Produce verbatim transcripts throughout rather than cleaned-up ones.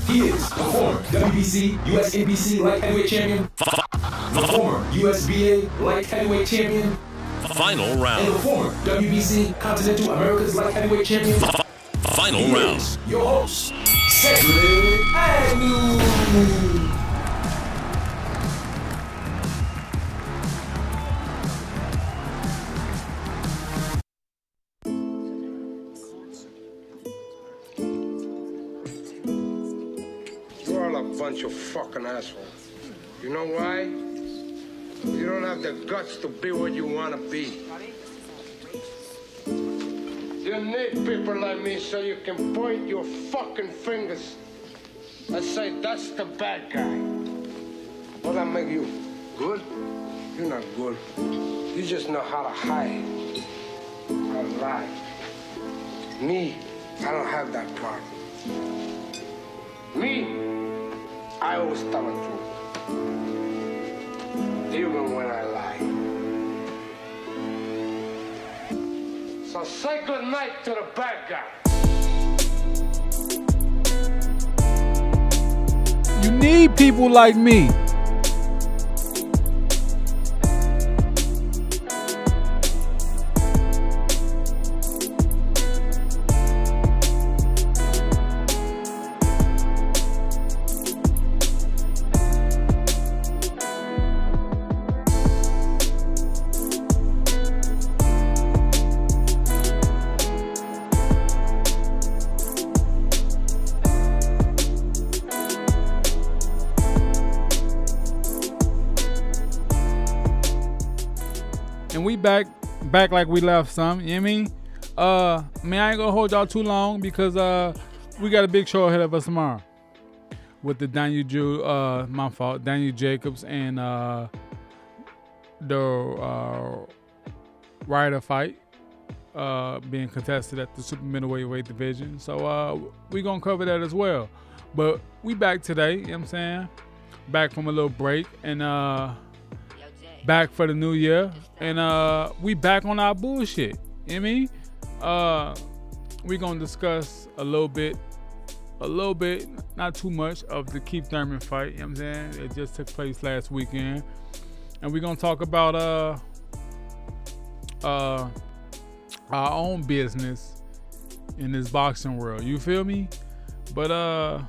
He is the former W B C, U S N B C light heavyweight champion, the former U S B A light heavyweight champion, Final round. and the former W B C Continental America's light heavyweight champion. Final He round. is your host, Cedric Agnew. You're all a bunch of fucking assholes. You know why? You don't have the guts to be what you want to be. You need people like me so you can point your fucking fingers and say, that's the bad guy. Will that make you good? You're not good. You just know how to hide, how to lie. Me, I don't have that part. Me, I always tell the truth, even when I lie. So say good night to the bad guy. You need people like me. And we back back like we left some, you know what I mean? Uh man, I ain't gonna hold y'all too long because uh we got a big show ahead of us tomorrow with the Daniel Ju uh my fault, Daniel Jacobs and uh the uh Ryder fight uh being contested at the super middleweight weight division. So uh we gonna cover that as well. But we back today, you know what I'm saying? Back from a little break and uh back for the new year, and uh, we back on our bullshit. You know what I mean? Uh, we gonna discuss a little bit, a little bit, not too much, of the Keith Thurman fight. You know what I'm saying? It just took place last weekend, and we gonna talk about uh, uh, our own business in this boxing world. You feel me? But uh.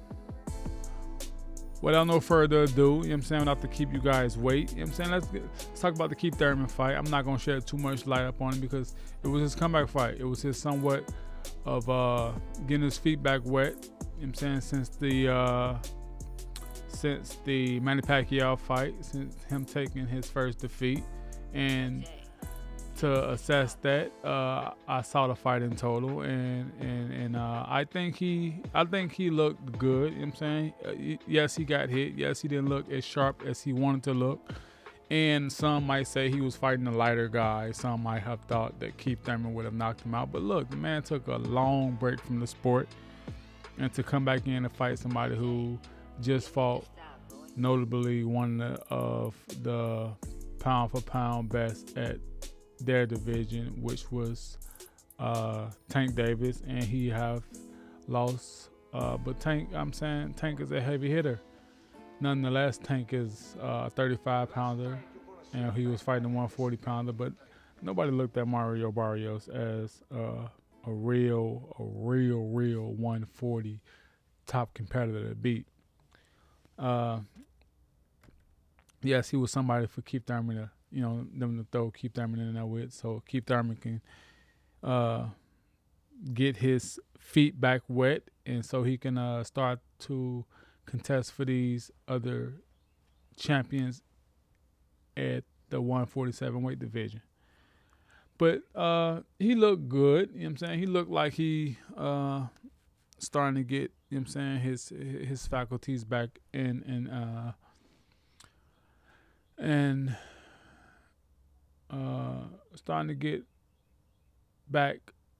Without no further ado, you know what I'm saying, not to keep you guys wait, you know what I'm saying, let's, get, let's talk about the Keith Thurman fight. I'm not going to shed too much light up on it because it was his comeback fight. It was his somewhat of uh, getting his feet back wet, you know what I'm saying, since the uh, since the Manny Pacquiao fight, since him taking his first defeat. And to assess that, uh, I saw the fight in total, and and and uh, I think he I think he looked good. You know what I'm saying? Uh, yes, he got hit. Yes, he didn't look as sharp as he wanted to look. And some might say he was fighting a lighter guy. Some might have thought that Keith Thurman would have knocked him out. But look, the man took a long break from the sport, and to come back in and fight somebody who just fought notably one of the pound for pound best at their division, which was uh, Tank Davis, and he have lost. Uh, but Tank, I'm saying Tank is a heavy hitter. Nonetheless, Tank is a uh, thirty-five pounder, and he was fighting a one forty pounder. But nobody looked at Mario Barrios as uh, a real, a real, real one forty top competitor to beat. Uh, yes, he was somebody for Keith Thurman to, you know, them to throw Keith Thurman in there with, so Keith Thurman can uh, get his feet back wet, and so he can uh, start to contest for these other champions at the one forty-seven weight division. But uh, he looked good, you know what I'm saying? He looked like he uh, starting to get, you know what I'm saying, his his faculties back in, and uh, and Uh, starting to get back.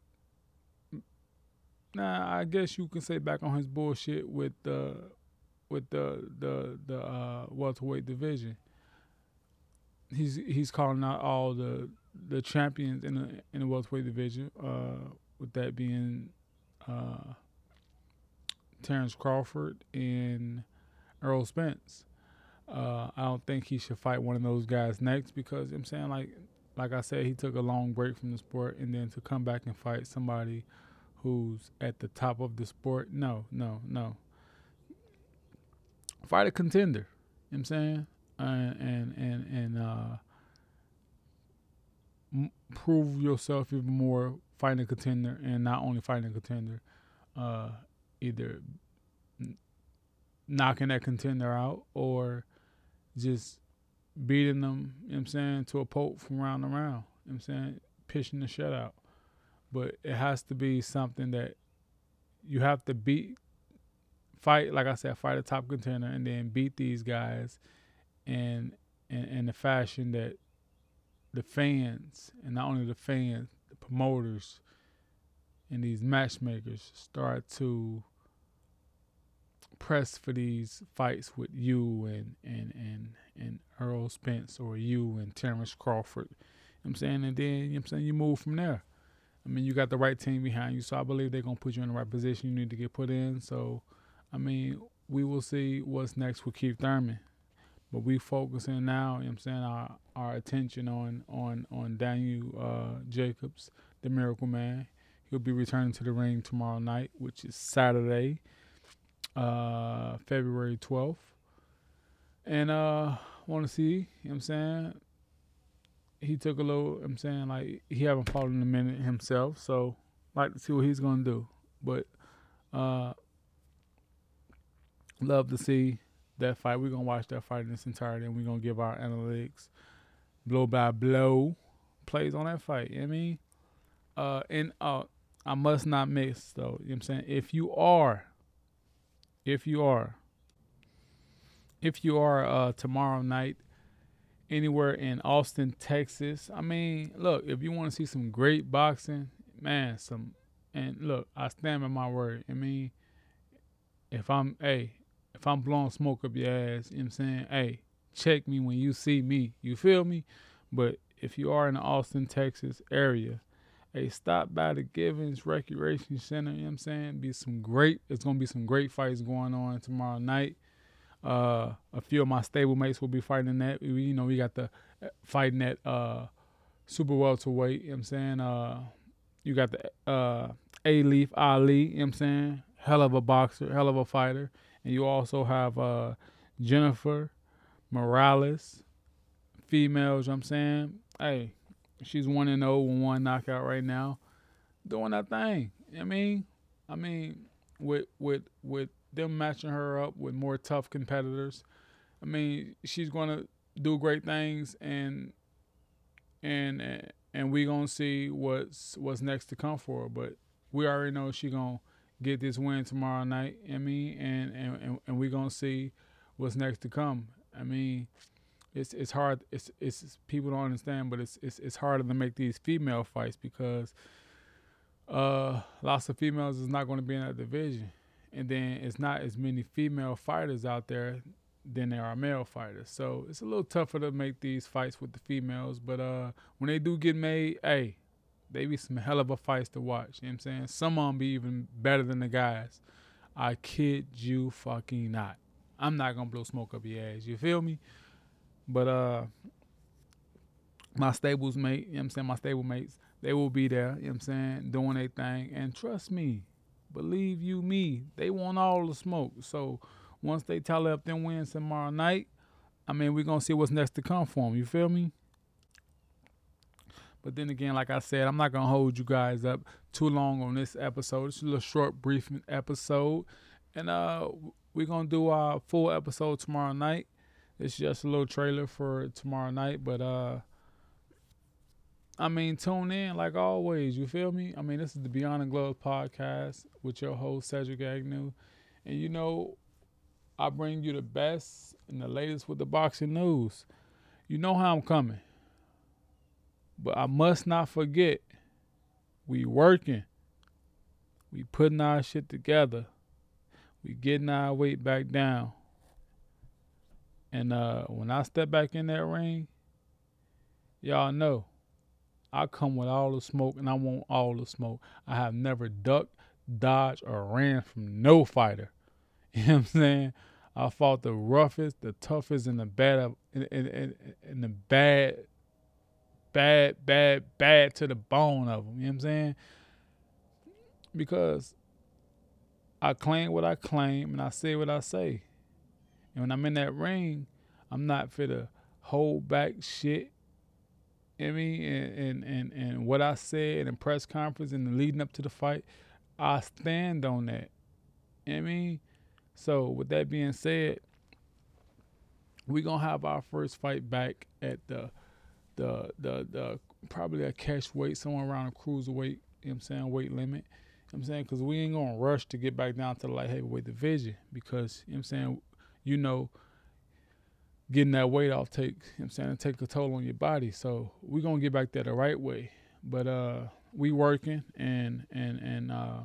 Nah, I guess you can say back on his bullshit with the with the the the uh, welterweight division. He's he's calling out all the the champions in the in the welterweight division. Uh, with that being uh, Terrence Crawford and Errol Spence. Uh, I don't think he should fight one of those guys next because, you know what I'm saying, like like I said, he took a long break from the sport, and then to come back and fight somebody who's at the top of the sport, no, no, no. Fight a contender, you know what I'm saying, and and and, and uh, m- prove yourself even more fighting a contender, and not only fighting a contender, uh, either n- knocking that contender out or just beating them, you know what I'm saying, to a pulp from round to round, you know what I'm saying, pitching the shutout. But it has to be something that you have to beat, fight, like I said, fight a top contender and then beat these guys in, in, in the fashion that the fans, and not only the fans, the promoters and these matchmakers start to press for these fights with you and and and, and Errol Spence, or you and Terrence Crawford. You know what I'm saying? And then, you know what I'm saying, you move from there. I mean, you got the right team behind you, so I believe they're going to put you in the right position you need to get put in. So, I mean, we will see what's next with Keith Thurman. But we focusing now, you know what I'm saying, our, our attention on on on Daniel uh, Jacobs, the Miracle Man. He'll be returning to the ring tomorrow night, which is Saturday, uh, February twelfth. And uh, want to see, you know what I'm saying, he took a little, you know what I'm saying, like, he haven't fought in a minute himself, so like to see what he's going to do. But uh, love to see that fight. We're going to watch that fight in its entirety, and we're going to give our analytics blow by blow plays on that fight. You know what I mean? Uh, and uh, I must not miss, though, you know what I'm saying, if you are, if you are, if you are uh, tomorrow night anywhere in Austin, Texas, I mean, look, if you want to see some great boxing, man, some, and look, I stand by my word. I mean, if I'm, hey, if I'm blowing smoke up your ass, you know what I'm saying, hey, check me when you see me. You feel me? But if you are in the Austin, Texas area, hey, stop by the Givens Recreation Center, you know what I'm saying? Be some great, it's going to be some great fights going on tomorrow night. Uh, a few of my stablemates will be fighting that. We, you know, we got the fighting at uh, super welterweight, you know what I'm saying? Uh, you got the uh, A-Leaf Ali, you know what I'm saying? Hell of a boxer, hell of a fighter. And you also have uh, Jennifer Morales, females, you know what I'm saying? Hey, she's one and oh with one knockout right now, doing that thing. You know what I mean? I mean, with with with them matching her up with more tough competitors, I mean, she's gonna do great things, and and and we gonna see what's what's next to come for her. But we already know she gonna get this win tomorrow night. You know what I mean, and and and we gonna see what's next to come. I mean, it's it's hard. It's it's people don't understand, but it's it's it's harder to make these female fights because uh, lots of females is not going to be in that division, and then it's not as many female fighters out there than there are male fighters. So it's a little tougher to make these fights with the females. But uh, when they do get made, hey, they be some hell of a fights to watch. You know what I'm saying? Some of them be even better than the guys. I kid you fucking not. I'm not going to blow smoke up your ass. You feel me? But uh, my stables mate, you know what I'm saying, my stable mates, they will be there, you know what I'm saying, doing their thing. And trust me, believe you me, they want all the smoke. So once they tally up them wins tomorrow night, I mean, we're going to see what's next to come for them. You feel me? But then again, like I said, I'm not going to hold you guys up too long on this episode. It's a little short, brief episode. And uh, we're going to do our full episode tomorrow night. It's just a little trailer for tomorrow night. But, uh, I mean, tune in like always. You feel me? I mean, this is the Beyond the Gloves podcast with your host, Cedric Agnew. And, you know, I bring you the best and the latest with the boxing news. You know how I'm coming. But I must not forget, we working. We putting our shit together. We getting our weight back down. And uh, when I step back in that ring, y'all know, I come with all the smoke, and I want all the smoke. I have never ducked, dodged, or ran from no fighter. You know what I'm saying? I fought the roughest, the toughest, and the bad, in, in, in, in the bad, bad, bad, bad to the bone of them. You know what I'm saying? Because I claim what I claim and I say what I say. And when I'm in that ring, I'm not fit to hold back shit. You know what I mean? And, and, and, and what I said in the press conference and the leading up to the fight, I stand on that. You know what I mean? So with that being said, we're going to have our first fight back at the, the, the, the probably a catch weight, somewhere around a cruiserweight, you know what I'm saying, weight limit. You know what I'm saying? Because we ain't going to rush to get back down to the light heavyweight division because, you know what I'm saying, you know, getting that weight off take, you know what I'm saying, take a toll on your body. So we're going to get back there the right way. But uh, we working and, and, and uh,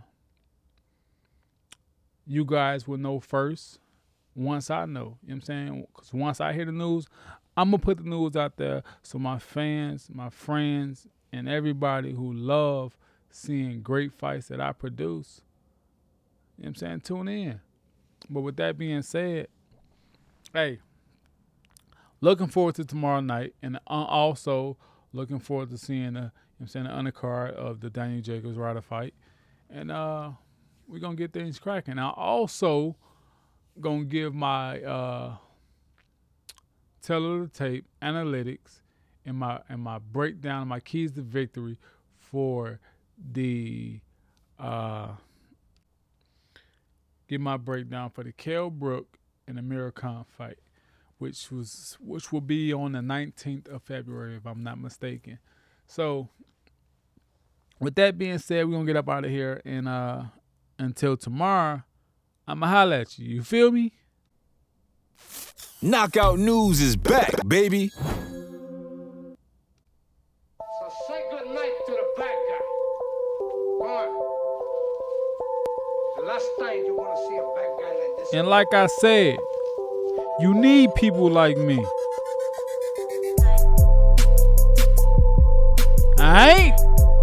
you guys will know first once I know. You know what I'm saying? Because once I hear the news, I'm going to put the news out there so my fans, my friends, and everybody who love seeing great fights that I produce, you know what I'm saying, tune in. But with that being said, hey, looking forward to tomorrow night, and also looking forward to seeing the, you know what I'm saying, the undercard of the Daniel Jacobs Ryder fight. And uh, we're going to get things cracking. I also going to give my uh, teller the tape analytics and my and my breakdown, my keys to victory for the uh, give my breakdown for the Kell Brook and Amir Khan fight, which was which will be on the nineteenth of February, if I'm not mistaken. So, with that being said, we're gonna get up out of here, and uh, until tomorrow, I'ma holla at you. You feel me? Knockout News is back, baby. So say good night to the bad guy. Come on. The last time you want to see a bad guy like this. And like I said, you need people like me. Alright?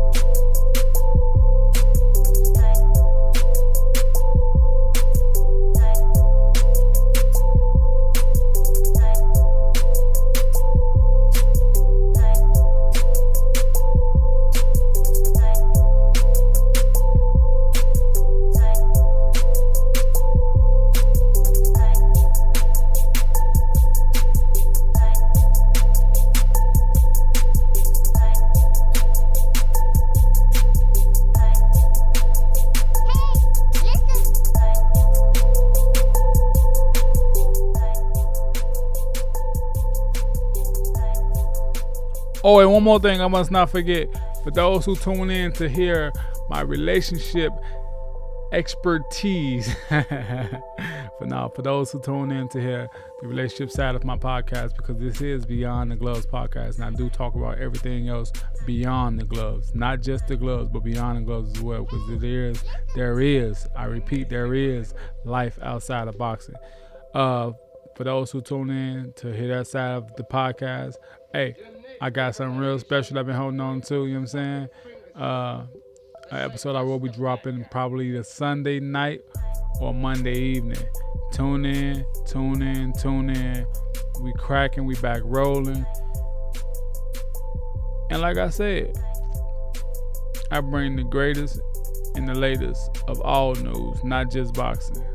Oh, and one more thing I must not forget. For those who tune in to hear my relationship expertise. For now, for those who tune in to hear the relationship side of my podcast, because this is Beyond the Gloves podcast, and I do talk about everything else beyond the gloves. Not just the gloves, but beyond the gloves as well, because there is, there is, I repeat, there is life outside of boxing. Uh, for those who tune in to hear that side of the podcast, hey, I got something real special I've been holding on to, you know what I'm saying? Uh, an episode I will be dropping probably the Sunday night or Monday evening. Tune in, tune in, tune in. We cracking, we back rolling. And like I said, I bring the greatest and the latest of all news, not just boxing.